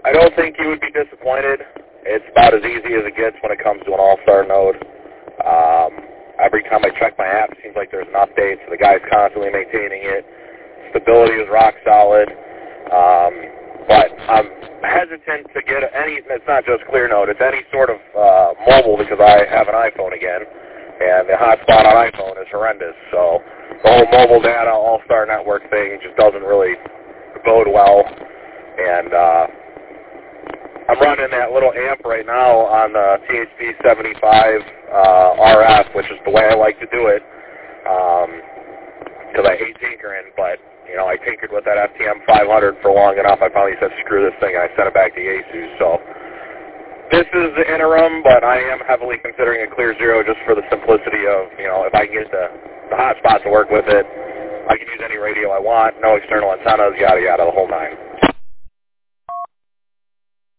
I don't think you would be disappointed. It's about as easy as it gets when it comes to an all-star node. Every time I check my app, it seems like there's an update, so the guy's constantly maintaining it. Stability is rock solid. But I'm hesitant to get it's not just ClearNode, it's any sort of mobile because I have an iPhone again, and the hotspot on iPhone is horrendous. So the whole mobile data all-star network thing just doesn't really bode well. And I'm running that little amp right now on the THP 75 RF, which is the way I like to do it, because I hate tinkering, but, you know, I tinkered with that FTM 500 for long enough. I finally said, screw this thing, and I sent it back to Yaesu. So this is the interim, but I am heavily considering a Clear Zero just for the simplicity of, you know, if I can get the hotspot to work with it, I can use any radio I want, no external antennas, yada, yada, the whole nine.